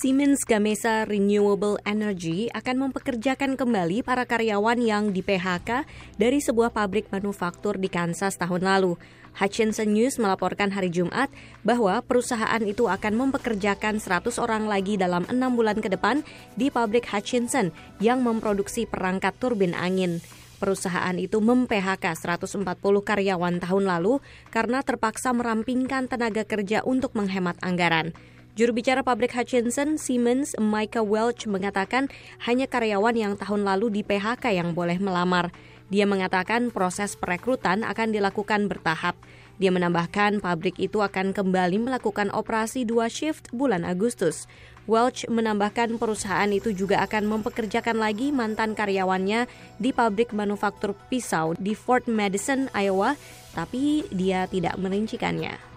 Siemens Gamesa Renewable Energy akan mempekerjakan kembali para karyawan yang di-PHK dari sebuah pabrik manufaktur di Kansas tahun lalu. Hutchinson News melaporkan hari Jumat bahwa perusahaan itu akan mempekerjakan 100 orang lagi dalam 6 bulan ke depan di pabrik Hutchinson yang memproduksi perangkat turbin angin. Perusahaan itu mem-PHK 140 karyawan tahun lalu karena terpaksa merampingkan tenaga kerja untuk menghemat anggaran. Juru bicara pabrik Hutchinson, Siemens, Micah Welch mengatakan hanya karyawan yang tahun lalu di-PHK yang boleh melamar. Dia mengatakan proses perekrutan akan dilakukan bertahap. Dia menambahkan pabrik itu akan kembali melakukan operasi 2 shift bulan Agustus. Welch menambahkan perusahaan itu juga akan mempekerjakan lagi mantan karyawannya di pabrik manufaktur pisau di Fort Madison, Iowa, tapi dia tidak merincikannya.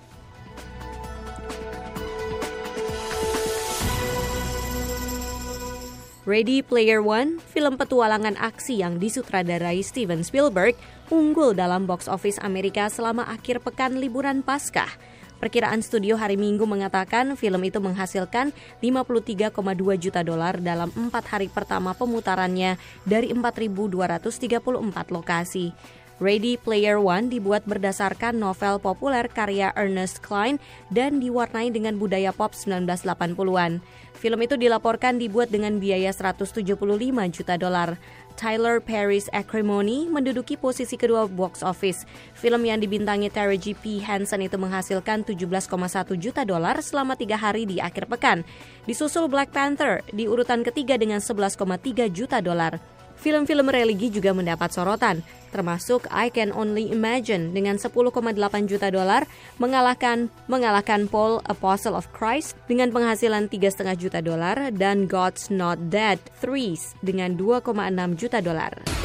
Ready Player One, film petualangan aksi yang disutradarai Steven Spielberg, unggul dalam box office Amerika selama akhir pekan liburan Paskah. Perkiraan studio hari Minggu mengatakan film itu menghasilkan $53,2 juta dalam 4 hari pertama pemutarannya dari 4.234 lokasi. Ready Player One dibuat berdasarkan novel populer karya Ernest Cline dan diwarnai dengan budaya pop 1980-an. Film itu dilaporkan dibuat dengan biaya $175 juta. Tyler Perry's Acrimony menduduki posisi kedua box office. Film yang dibintangi Taraji P. Henson itu menghasilkan $17,1 juta selama 3 hari di akhir pekan. Disusul Black Panther di urutan ketiga dengan $11,3 juta. Film-film religi juga mendapat sorotan, termasuk I Can Only Imagine dengan $10,8 juta mengalahkan Paul Apostle of Christ dengan penghasilan $3,5 juta dan God's Not Dead 3 dengan $2,6 juta.